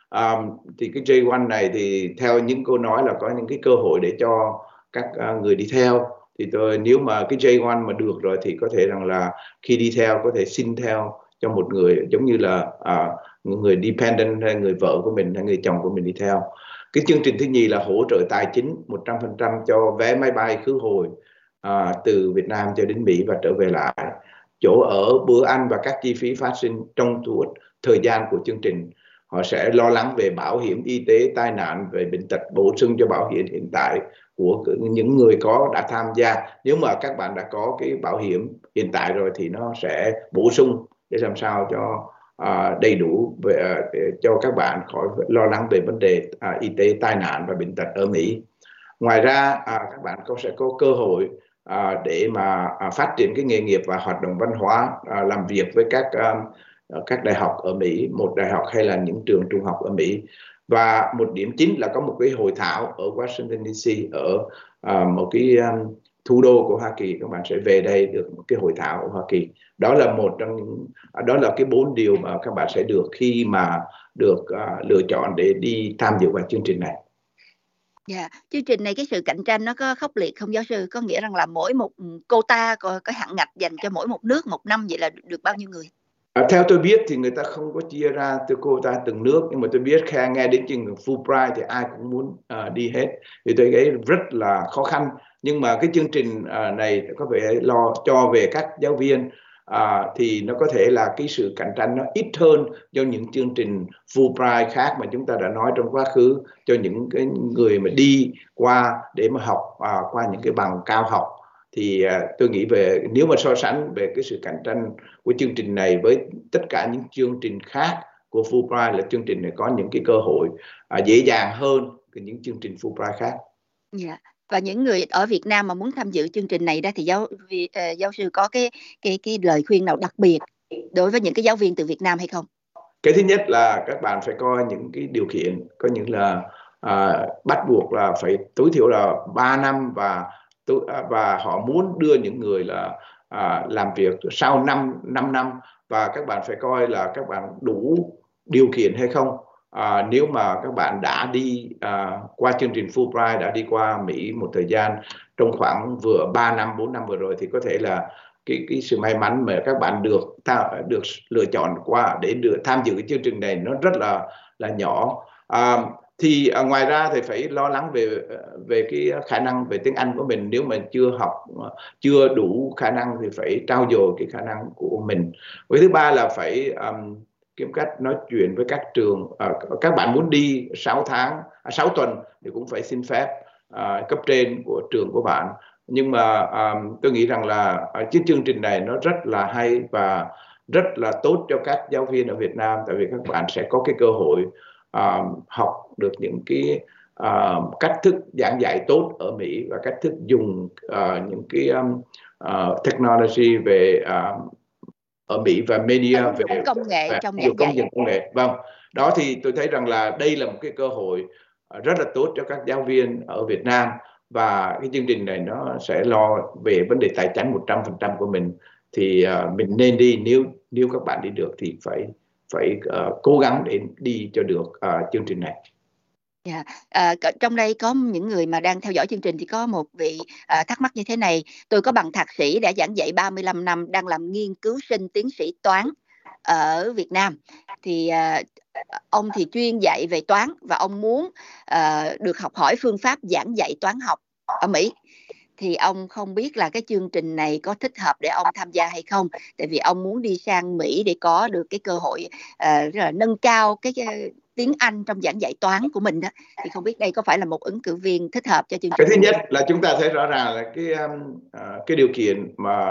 [SPEAKER 2] Thì cái J1 này thì theo những cô nói là có những cái cơ hội để cho các người đi theo. Thì nếu mà cái J1 mà được rồi thì có thể rằng là khi đi theo có thể xin theo cho một người, giống như là người dependent hay người vợ của mình hay người chồng của mình đi theo. Cái chương trình thứ nhì là hỗ trợ tài chính 100% cho vé máy bay khứ hồi từ Việt Nam cho đến Mỹ và trở về lại, chỗ ở, bữa ăn và các chi phí phát sinh trong suốt thời gian của chương trình. Họ sẽ lo lắng về bảo hiểm y tế, tai nạn, về bệnh tật, bổ sung cho bảo hiểm hiện tại của những người đã tham gia. Nếu mà các bạn đã có cái bảo hiểm hiện tại rồi thì nó sẽ bổ sung để làm sao cho đầy đủ để cho các bạn khỏi lo lắng về vấn đề y tế, tai nạn và bệnh tật ở Mỹ. Ngoài ra các bạn sẽ có cơ hội để mà phát triển cái nghề nghiệp và hoạt động văn hóa, làm việc với các đại học ở Mỹ, một đại học hay là những trường trung học ở Mỹ. Và một điểm chính là có một cái hội thảo ở Washington DC, ở một cái thủ đô của Hoa Kỳ. Các bạn sẽ về đây được một cái hội thảo ở Hoa Kỳ. Đó là một trong những, đó là cái 4 điều mà các bạn sẽ được khi mà được lựa chọn để đi tham dự vào chương trình này.
[SPEAKER 1] Dạ, chương trình này cái sự cạnh tranh nó có khốc liệt không giáo sư? Có nghĩa rằng là mỗi một quota có hạn ngạch dành cho mỗi một nước một năm, vậy là được bao nhiêu người?
[SPEAKER 2] Theo tôi biết thì người ta không có chia ra từ quota từng nước, nhưng mà tôi biết nghe đến chương trình Fulbright thì ai cũng muốn đi hết. Thì tôi thấy rất là khó khăn. Nhưng mà cái chương trình này có vẻ lo cho về các giáo viên thì nó có thể là cái sự cạnh tranh nó ít hơn do những chương trình Fulbright khác mà chúng ta đã nói trong quá khứ, cho những cái người mà đi qua để mà học qua những cái bằng cao học. Thì tôi nghĩ nếu mà so sánh về cái sự cạnh tranh của chương trình này với tất cả những chương trình khác của Fulbright, là chương trình này có những cái cơ hội dễ dàng hơn những chương trình Fulbright khác.
[SPEAKER 1] Dạ. Và những người ở Việt Nam mà muốn tham dự chương trình này đó thì giáo sư có cái lời khuyên nào đặc biệt đối với những cái giáo viên từ Việt Nam hay không?
[SPEAKER 2] Cái thứ nhất là các bạn phải coi những cái điều kiện, có những là bắt buộc là phải tối thiểu là 3 năm và họ muốn đưa những người là làm việc sau 5 năm, và các bạn phải coi là các bạn đủ điều kiện hay không. Nếu mà các bạn đã đi qua chương trình Fulbright, đã đi qua Mỹ một thời gian trong khoảng 3 năm, 4 năm vừa rồi, thì có thể là cái sự may mắn mà các bạn được lựa chọn qua để tham dự cái chương trình này nó rất là nhỏ. Thì ngoài ra thì phải lo lắng về cái khả năng về tiếng Anh của mình. Nếu mà chưa đủ khả năng thì phải trau dồi cái khả năng của mình. Với thứ ba là phải kiếm cách nói chuyện với các trường. Các bạn muốn đi 6 tuần thì cũng phải xin phép cấp trên của trường của bạn. Nhưng mà tôi nghĩ rằng là cái chương trình này nó rất là hay và rất là tốt cho các giáo viên ở Việt Nam, tại vì các bạn sẽ có cái cơ hội học được những cái cách thức giảng dạy tốt ở Mỹ và cách thức dùng những cái technology về ở Mỹ và media về
[SPEAKER 1] công nghệ trong giảng dạy.
[SPEAKER 2] Công nghệ. Vâng, đó thì tôi thấy rằng là đây là một cái cơ hội rất là tốt cho các giáo viên ở Việt Nam, và cái chương trình này nó sẽ lo về vấn đề tài chính 100% của mình. Thì mình nên đi, nếu các bạn đi được thì phải cố gắng để đi cho được chương trình này.
[SPEAKER 1] Trong đây có những người mà đang theo dõi chương trình thì có một vị thắc mắc như thế này: tôi có bằng thạc sĩ, đã giảng dạy 35 năm, đang làm nghiên cứu sinh tiến sĩ toán ở Việt Nam. Thì ông thì chuyên dạy về toán và ông muốn được học hỏi phương pháp giảng dạy toán học ở Mỹ. Thì ông không biết là cái chương trình này có thích hợp để ông tham gia hay không, tại vì ông muốn đi sang Mỹ để có được cái cơ hội là nâng cao cái tiếng Anh trong giảng dạy toán của mình đó. Thì không biết đây có phải là một ứng cử viên thích hợp cho chương trình?
[SPEAKER 2] Cái thứ nhất là chúng ta thấy rõ ràng là cái điều kiện mà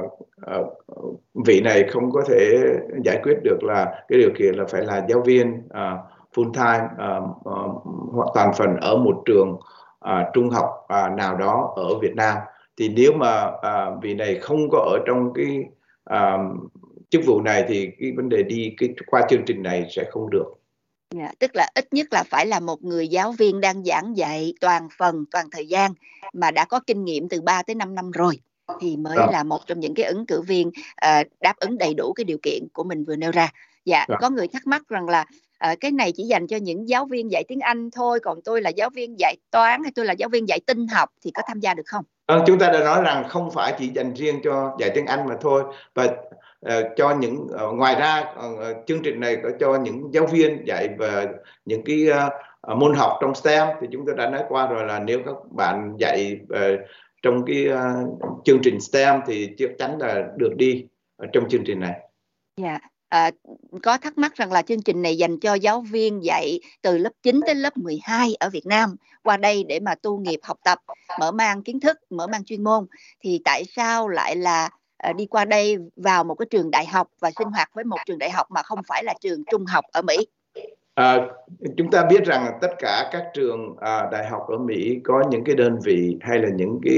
[SPEAKER 2] vị này không có thể giải quyết được là cái điều kiện là phải là giáo viên full time toàn phần ở một trường trung học nào đó ở Việt Nam. Thì nếu mà vị này không có ở trong cái chức vụ này thì cái vấn đề đi qua chương trình này sẽ không được.
[SPEAKER 1] Tức là ít nhất là phải là một người giáo viên đang giảng dạy toàn phần, toàn thời gian mà đã có kinh nghiệm từ 3 tới 5 năm rồi thì mới là một trong những cái ứng cử viên đáp ứng đầy đủ cái điều kiện của mình vừa nêu ra. Có người thắc mắc rằng là cái này chỉ dành cho những giáo viên dạy tiếng Anh thôi, còn tôi là giáo viên dạy toán hay tôi là giáo viên dạy tin học thì có tham gia được không?
[SPEAKER 2] Chúng ta đã nói rằng không phải chỉ dành riêng cho dạy tiếng Anh mà thôi, và cho những ngoài ra chương trình này có cho những giáo viên dạy về những cái môn học trong STEM. Thì chúng tôi đã nói qua rồi là nếu các bạn dạy trong cái chương trình STEM thì chắc chắn là được đi ở trong chương trình này.
[SPEAKER 1] Có thắc mắc rằng là chương trình này dành cho giáo viên dạy từ lớp 9 tới lớp 12 ở Việt Nam qua đây để mà tu nghiệp học tập, mở mang kiến thức, mở mang chuyên môn, thì tại sao lại là đi qua đây vào một cái trường đại học và sinh hoạt với một trường đại học mà không phải là trường trung học ở Mỹ?
[SPEAKER 2] Chúng ta biết rằng tất cả các trường đại học ở Mỹ có những cái đơn vị hay là những cái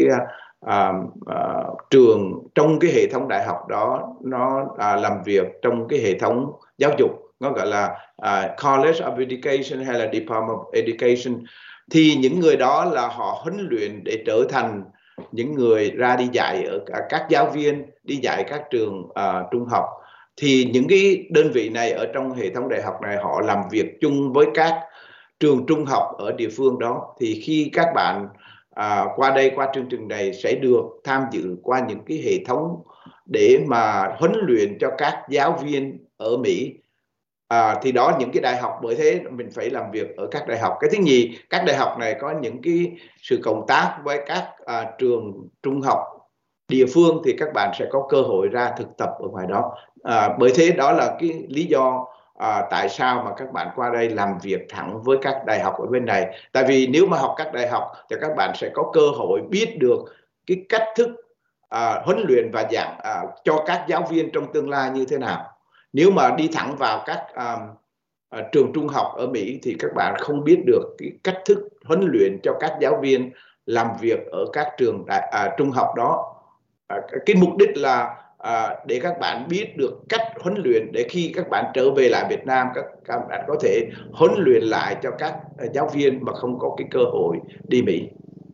[SPEAKER 2] trường trong cái hệ thống đại học đó, nó làm việc trong cái hệ thống giáo dục, nó gọi là College of Education hay là Department of Education. Thì những người đó là họ huấn luyện để trở thành những người ra đi dạy ở các giáo viên đi dạy các trường trung học. Thì những cái đơn vị này ở trong hệ thống đại học này họ làm việc chung với các trường trung học ở địa phương đó. Thì khi các bạn qua đây, qua chương trình này sẽ được tham dự qua những cái hệ thống để mà huấn luyện cho các giáo viên ở Mỹ. Thì đó, những cái đại học, bởi thế mình phải làm việc ở các đại học. Cái thứ nhì, các đại học này có những cái sự cộng tác với các trường trung học địa phương thì các bạn sẽ có cơ hội ra thực tập ở ngoài đó. Bởi thế đó là cái lý do tại sao mà các bạn qua đây làm việc thẳng với các đại học ở bên này. Tại vì nếu mà học các đại học thì các bạn sẽ có cơ hội biết được cái cách thức huấn luyện và giảng cho các giáo viên trong tương lai như thế nào. Nếu mà đi thẳng vào các trường trung học ở Mỹ thì các bạn không biết được cái cách thức huấn luyện cho các giáo viên làm việc ở các trường trung học đó. Cái mục đích là để các bạn biết được cách huấn luyện để khi các bạn trở về lại Việt Nam, các bạn có thể huấn luyện lại cho các giáo viên mà không có cái cơ hội đi Mỹ.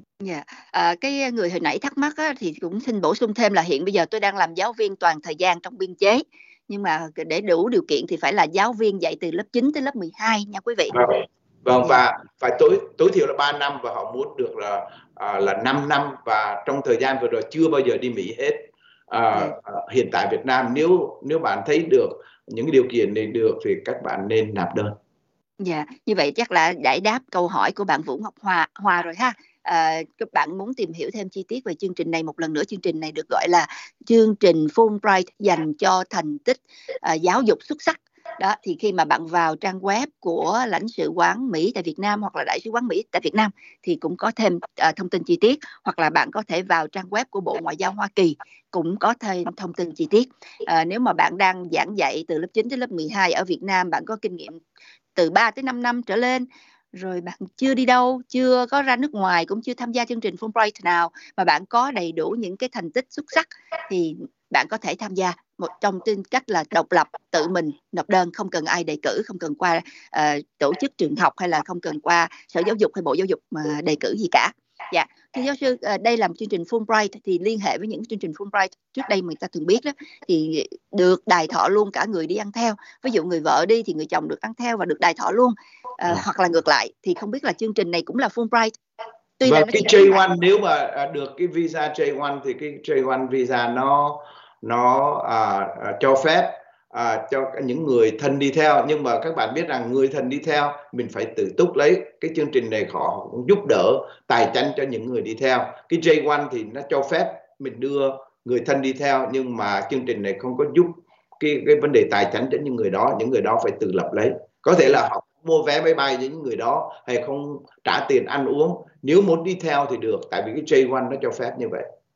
[SPEAKER 1] Cái người hồi nãy thắc mắc thì cũng xin bổ sung thêm là hiện bây giờ tôi đang làm giáo viên toàn thời gian trong biên chế, nhưng mà để đủ điều kiện thì phải là giáo viên dạy từ lớp 9 tới lớp 12 nha quý vị.
[SPEAKER 2] Vâng, và phải tối thiểu là 3 năm và họ muốn được là 5 năm, và trong thời gian vừa rồi chưa bao giờ đi Mỹ hết. Hiện tại Việt Nam, nếu bạn thấy được những cái điều kiện này được thì các bạn nên nạp đơn.
[SPEAKER 1] Như vậy chắc là giải đáp câu hỏi của bạn Vũ Ngọc Hòa rồi ha. Các bạn muốn tìm hiểu thêm chi tiết về chương trình này, một lần nữa chương trình này được gọi là chương trình Fulbright dành cho thành tích giáo dục xuất sắc. Đó, thì khi mà bạn vào trang web của lãnh sự quán Mỹ tại Việt Nam hoặc là đại sứ quán Mỹ tại Việt Nam thì cũng có thêm thông tin chi tiết, hoặc là bạn có thể vào trang web của Bộ Ngoại giao Hoa Kỳ cũng có thêm thông tin chi tiết. Nếu mà bạn đang giảng dạy từ lớp 9 tới lớp 12 ở Việt Nam, bạn có kinh nghiệm từ 3 tới 5 năm trở lên, rồi bạn chưa đi đâu, chưa có ra nước ngoài, cũng chưa tham gia chương trình Fulbright nào, mà bạn có đầy đủ những cái thành tích xuất sắc thì bạn có thể tham gia trong tư cách là độc lập, tự mình nộp đơn, không cần ai đề cử, không cần qua tổ chức trường học hay là không cần qua Sở Giáo dục hay Bộ Giáo dục mà đề cử gì cả. Thưa giáo sư, đây là một chương trình Fulbright thì liên hệ với những chương trình Fulbright trước đây người ta thường biết đó, thì được đài thọ luôn cả người đi ăn theo. Ví dụ người vợ đi thì người chồng được ăn theo và được đài thọ luôn, hoặc là ngược lại. Thì không biết là chương trình này cũng là Fulbright.
[SPEAKER 2] Và cái J1, nếu mà được cái visa J1 thì cái J1 visa nó cho phép cho những người thân đi theo. Nhưng mà các bạn biết rằng người thân đi theo mình phải tự túc lấy. Cái chương trình này họ cũng giúp đỡ tài chính cho những người đi theo. Cái J1 thì nó cho phép mình đưa người thân đi theo, nhưng mà chương trình này không có giúp cái vấn đề tài chính cho những người đó. Những người đó phải tự lập lấy. Có thể là họ mua vé máy bay cho những người đó hay không trả tiền ăn uống. Nếu muốn đi theo thì được, tại vì cái J1 nó cho phép như vậy.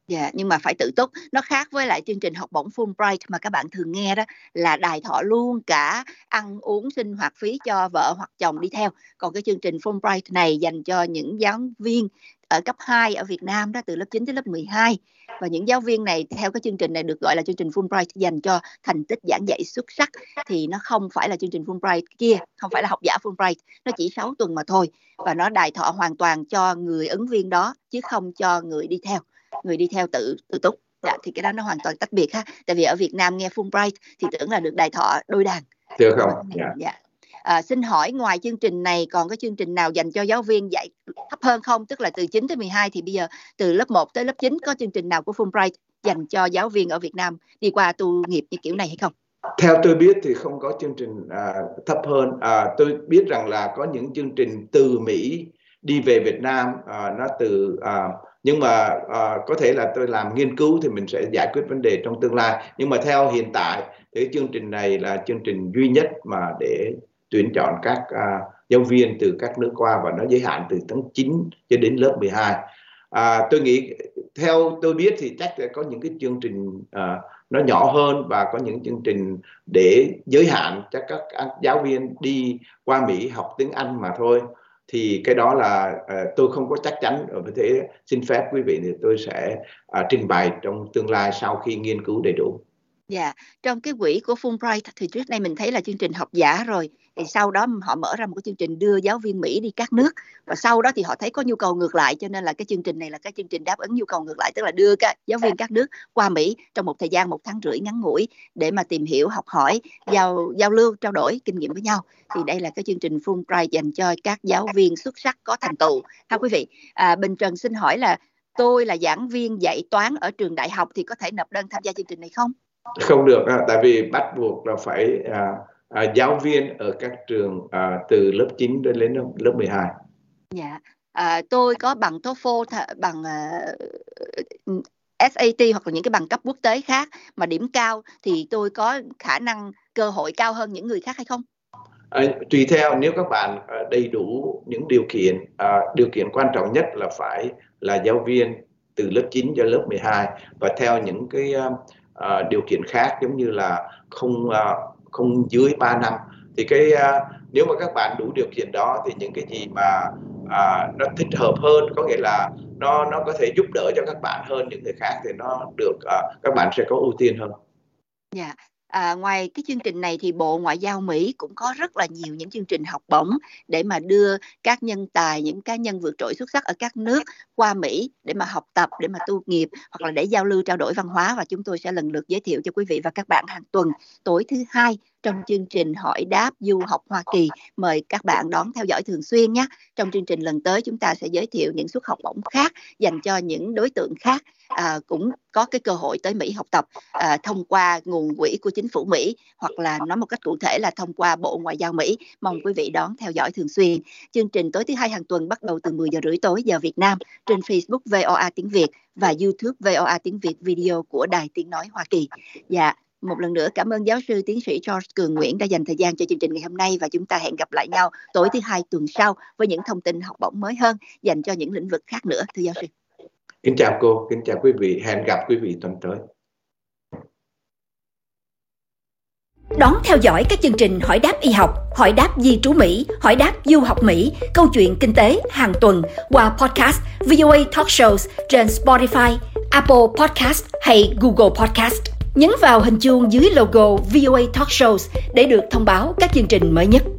[SPEAKER 1] Dạ, nhưng mà phải tự túc. Nó khác với lại chương trình học bổng Fulbright mà các bạn thường nghe đó, là đài thọ luôn cả ăn uống sinh hoạt phí cho vợ hoặc chồng đi theo. Còn cái chương trình Fulbright này dành cho những giáo viên ở cấp 2 ở Việt Nam đó, từ lớp 9 tới lớp 12. Và những giáo viên này theo cái chương trình này được gọi là chương trình Fulbright, dành cho thành tích giảng dạy xuất sắc. Thì nó không phải là chương trình Fulbright kia, không phải là học giả Fulbright, nó chỉ 6 tuần mà thôi. Và nó đài thọ hoàn toàn cho người ứng viên đó, chứ không cho người đi theo. Người đi theo tự túc. Dạ, thì cái đó nó hoàn toàn tách biệt ha. Tại vì ở Việt Nam nghe Fulbright thì tưởng là được đài thọ đôi đàn.
[SPEAKER 2] Được không?
[SPEAKER 1] Dạ. Xin hỏi ngoài chương trình này còn có chương trình nào dành cho giáo viên dạy thấp hơn không? Tức là từ 9 tới 12 thì bây giờ từ lớp 1 tới lớp 9 có chương trình nào của Fulbright dành cho giáo viên ở Việt Nam đi qua tu nghiệp như kiểu này hay không?
[SPEAKER 2] Theo tôi biết thì không có chương trình thấp hơn. Tôi biết rằng là có những chương trình từ Mỹ đi về Việt Nam, nó từ nhưng mà có thể là tôi làm nghiên cứu thì mình sẽ giải quyết vấn đề trong tương lai. Nhưng mà theo hiện tại thì chương trình này là chương trình duy nhất mà để tuyển chọn các giáo viên từ các nước qua, và nó giới hạn từ tháng 9 cho đến lớp 12. Tôi nghĩ, theo tôi biết thì chắc là có những cái chương trình nó nhỏ hơn, và có những chương trình để giới hạn cho các giáo viên đi qua Mỹ học tiếng Anh mà thôi. Thì cái đó là tôi không có chắc chắn, vì thế xin phép quý vị thì tôi sẽ trình bày trong tương lai sau khi nghiên cứu đầy đủ.
[SPEAKER 1] Dạ, trong cái quỹ của Fulbright thì trước đây mình thấy là chương trình học giả rồi, thì sau đó họ mở ra một cái chương trình đưa giáo viên Mỹ đi các nước, và sau đó thì họ thấy có nhu cầu ngược lại, cho nên là cái chương trình này là cái chương trình đáp ứng nhu cầu ngược lại, tức là đưa các giáo viên các nước qua Mỹ trong một thời gian 1 tháng rưỡi ngắn ngủi để mà tìm hiểu, học hỏi, giao lưu, trao đổi kinh nghiệm với nhau. Thì đây là cái chương trình Fulbright dành cho các giáo viên xuất sắc có thành tựu. Ha quý vị, Bình Trần xin hỏi là tôi là giảng viên dạy toán ở trường đại học thì có thể nộp đơn tham gia chương trình này không?
[SPEAKER 2] Không được, tại vì bắt buộc là phải giáo viên ở các trường từ lớp 9 đến lớp 12.
[SPEAKER 1] Dạ, tôi có bằng TOEFL, bằng SAT hoặc là những cái bằng cấp quốc tế khác mà điểm cao, thì tôi có khả năng, cơ hội cao hơn những người khác hay không?
[SPEAKER 2] Tùy theo, nếu các bạn đầy đủ những điều kiện quan trọng nhất là phải là giáo viên từ lớp 9 cho lớp 12, và theo những cái điều kiện khác giống như là không dưới 3 năm. Thì nếu mà các bạn đủ điều kiện đó thì những cái gì mà nó thích hợp hơn, có nghĩa là nó có thể giúp đỡ cho các bạn hơn những người khác, thì nó được các bạn sẽ có ưu tiên hơn.
[SPEAKER 1] Dạ. Ngoài cái chương trình này thì Bộ Ngoại giao Mỹ cũng có rất là nhiều những chương trình học bổng để mà đưa các nhân tài, những cá nhân vượt trội xuất sắc ở các nước qua Mỹ để mà học tập, để mà tu nghiệp, hoặc là để giao lưu trao đổi văn hóa, và chúng tôi sẽ lần lượt giới thiệu cho quý vị và các bạn hàng tuần tối thứ Hai trong chương trình Hỏi Đáp Du học Hoa Kỳ. Mời các bạn đón theo dõi thường xuyên nhé. Trong chương trình lần tới chúng ta sẽ giới thiệu những suất học bổng khác dành cho những đối tượng khác cũng có cái cơ hội tới Mỹ học tập thông qua nguồn quỹ của chính phủ Mỹ, hoặc là nói một cách cụ thể là thông qua Bộ Ngoại giao Mỹ. Mong quý vị đón theo dõi thường xuyên. Chương trình tối thứ Hai hàng tuần bắt đầu từ 10 giờ rưỡi tối giờ Việt Nam trên Facebook VOA tiếng Việt và YouTube VOA tiếng Việt video của Đài Tiếng Nói Hoa Kỳ. Dạ, một lần nữa cảm ơn giáo sư tiến sĩ George Cường Nguyễn đã dành thời gian cho chương trình ngày hôm nay, và chúng ta hẹn gặp lại nhau tối thứ Hai tuần sau với những thông tin học bổng mới hơn dành cho những lĩnh vực khác nữa. Thưa giáo sư.
[SPEAKER 2] Kính chào cô, kính chào quý vị, hẹn gặp quý vị tuần tới.
[SPEAKER 3] Đón theo dõi các chương trình Hỏi Đáp Y học, Hỏi Đáp Di trú Mỹ, Hỏi Đáp Du học Mỹ, Câu chuyện kinh tế hàng tuần qua podcast VOA Talk Shows trên Spotify, Apple Podcast hay Google Podcast. Nhấn vào hình chuông dưới logo VOA Talk Shows để được thông báo các chương trình mới nhất.